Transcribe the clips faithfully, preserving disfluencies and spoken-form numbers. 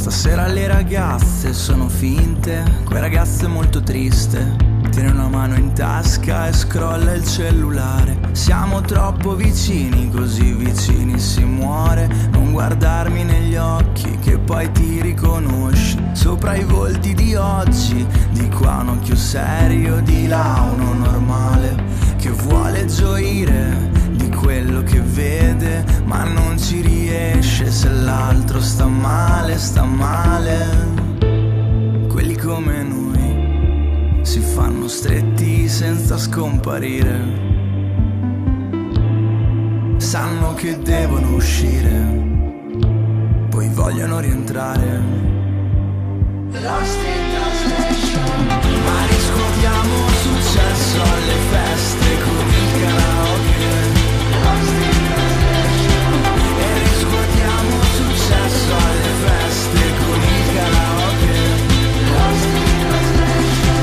Stasera le ragazze sono finte, quel ragazzo è molto triste. Tiene una mano in tasca e scrolla il cellulare. Siamo troppo vicini, così vicini si muore. Non guardarmi negli occhi che poi ti riconosci. Sopra i volti di oggi, di qua un occhio serio, di là uno normale che vuole gioire di quello che vede, ma non ci riesce se l'altro sta male, sta male. Quelli come noi si fanno stretti senza scomparire. Sanno che devono uscire, poi vogliono rientrare. Lost in translation. Ma riscuotiamo successo alle feste con il karaoke. Lost in translation. E riscuotiamo successo alle feste con il karaoke. Lost in translation.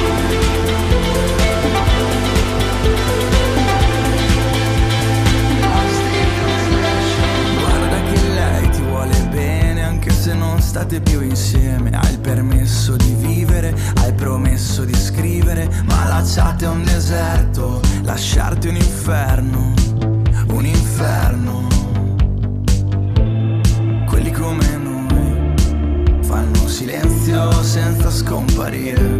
Guarda che lei ti vuole bene anche se non state più insieme. Hai il permesso di vivere, hai promesso di scrivere, ma lasciate un deserto, lasciarti un inferno, un inferno. Quelli come noi fanno silenzio senza scomparire.